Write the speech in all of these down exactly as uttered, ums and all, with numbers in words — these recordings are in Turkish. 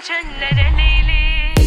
çöllere Leyli.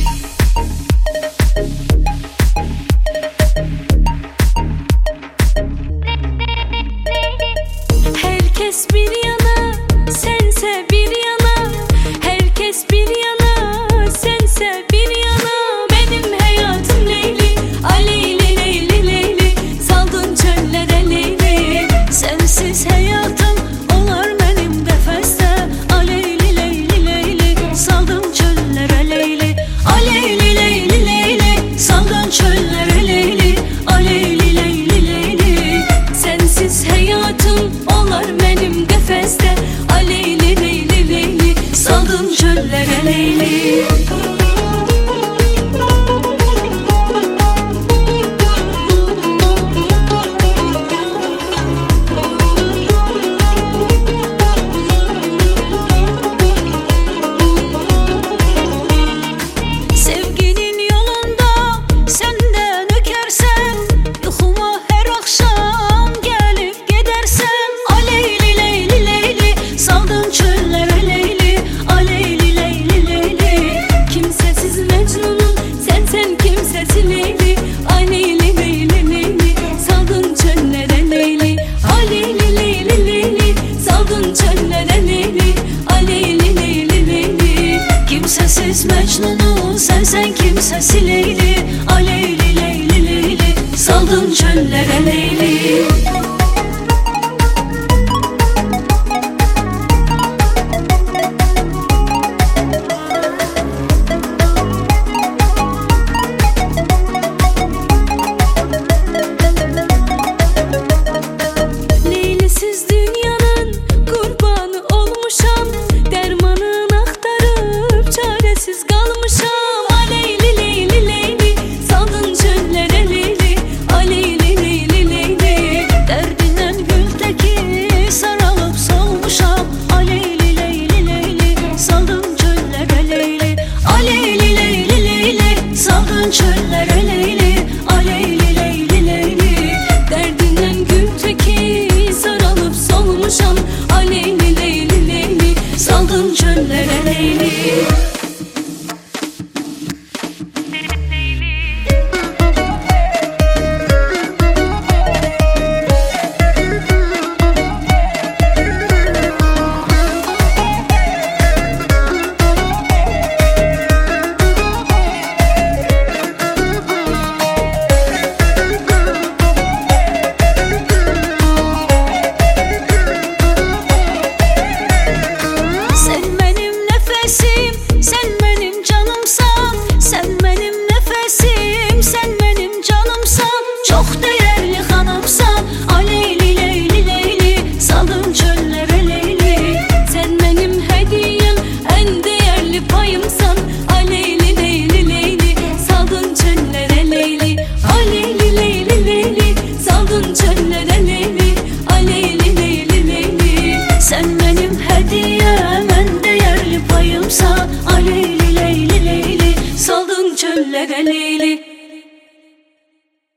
Herkes bir yana, sense bir yana. Herkes bir yana, sense bir yana. Benim hayatım Leyli, a Leyli, Leyli, Leyli. Saldın çöllere Leyli. Sensiz hayatım olar benim defeste. A Leyli, Leyli, Leyli. Saldın çöllere Leyli. A Leyli, Leyli, Leyli. Saldın çöllere Leyli. A Leyli, Leyli, Leyli. Sensiz hayatım olar benim defeste. A Leyli, Leyli, Leyli. Saldın çöllere Leyli. Sevginin yolunda senden ökersen, yuxuma her akşam gelip gidersen. A Leyli, Leyli, Leyli. Saldın çöllere Leyli. A Leyli, Leyli, Leyli. Kimsesiz Mecnun'um, sen sen kimsesiz Leyli. A Leyli, Leyli, Leyli. Saldın çöllere Leyli. A Leyli, Leyli, Leyli. Saldın çöllere Leyli. A Leyli, Leyli, Leyli. Kimsesiz Mecnun'um, sen sen kimsesiz Leyli. A Leyli, Leyli, Leyli. Saldın çöllere Leyli. Leylisiz dünyanın kurbanı olmuşam. Dermanını aktarıp çaresiz kalmışam. A Leyli, Leyli, Leyli. Saldın çöllere Leyli. A Leyli, Leyli, Leyli. Derdinden gülteki saralıp solmuşam. A Leyli, Leyli, Leyli. Saldın çöllere Leyli. A Leyli, Leyli, Leyli. Saldın çöllere Leyli. A Leyli, Leyli, Leyli. Derdinden gülteki saralıp solmuşam. A Leyli, Leyli, Leyli. Saldın çöllere Leyli. Sen benim nefesim, sen benim canımsan. Sen benim nefesim, sen benim canımsan. Çok değerli